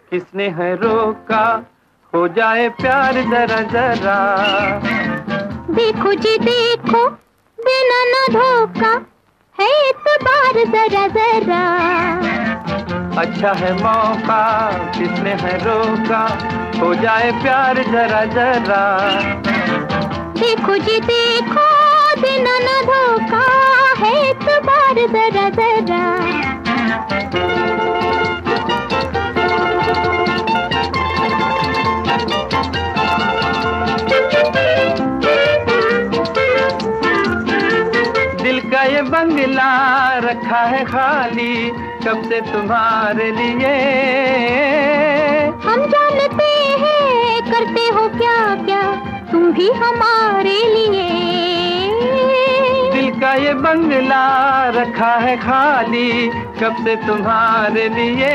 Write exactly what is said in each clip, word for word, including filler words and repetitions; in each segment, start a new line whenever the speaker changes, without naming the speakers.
किसने है रोका, हो जाए प्यार जरा जरा।
देखो जी देखो, देना ना धोखा, है इतबार जरा जरा।
अच्छा है मौका, किसने है रोका, हो जाए प्यार जरा जरा।
देखो जी देखो, देना ना धोखा, है इतबार जरा जरा।
दिल का ये बंगला रखा है खाली, कब से तुम्हारे लिए।
हम जानते हैं करते हो क्या क्या, तुम भी हमारे लिए।
दिल का ये बंगला रखा है खाली, कब से तुम्हारे लिए।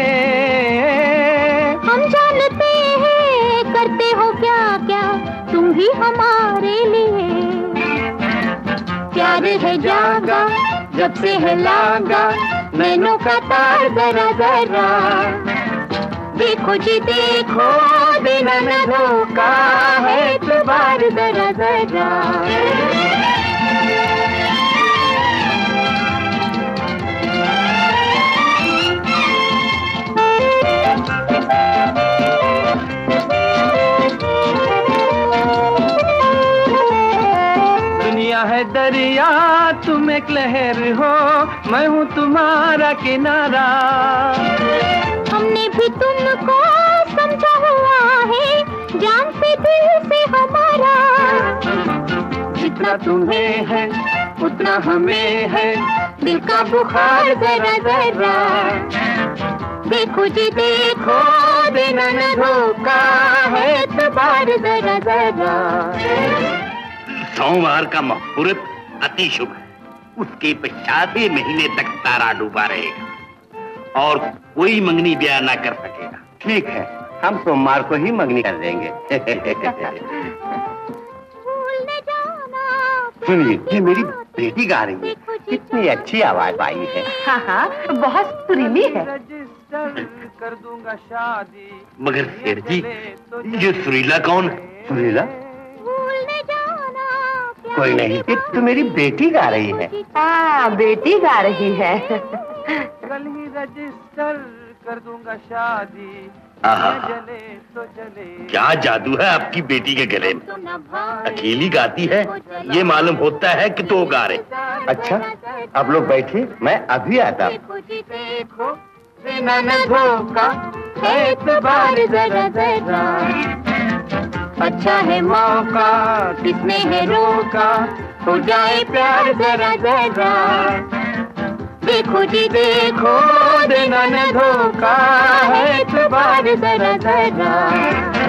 हम जानते हैं करते हो क्या क्या, तुम भी हमारे लिए। प्यार है जागा, जब से है लागा, नैनों का तार जरा जरा। देखो जी देखो, देना न धोखा, है इतबार जरा जरा।
है दरिया, तुम एक लहर हो, मैं हूँ तुम्हारा किनारा।
हमने भी तुमको समझा हुआ है, जान से दिल से हमारा।
जितना तुम्हें है उतना हमें है,
दिल का बुखार जरा जरा। देखो जी देखो, देना न धोखा, है इतबार जरा जरा।
सोमवार का मुहूर्त अति शुभ है, उसके पश्चात ही महीने तक तारा डूबा रहेगा और कोई मंगनी ब्याह ना कर सकेगा।
ठीक है, हम सोमवार को ही मंगनी कर देंगे। सुनिए, ये मेरी बेटी गा रही है, कितनी अच्छी आवाज आई है।
हाँ हाँ, बहुत सुरीली है।
कर दूंगा शादी।
मगर सेठ जी, ये सुरीला कौन है?
सुरीला कोई नहीं, ये तो मेरी बेटी गा रही है।
हाँ, बेटी गा रही है।
कल ही रजिस्टर कर दूंगा शादी। जले तो जले।
क्या जादू है आपकी बेटी के गले में? अकेली गाती है, ये मालूम होता है कि तो गा रहे।
अच्छा, आप लोग बैठिए, मैं अभी आता हूँ।
देना न धोखा, है इतबार जरा जरा। अच्छा है मौका, किसने है रोका, हो जाए प्यार जरा जरा। देखो जी देखो, देना न धोखा, है इतबार जरा जरा।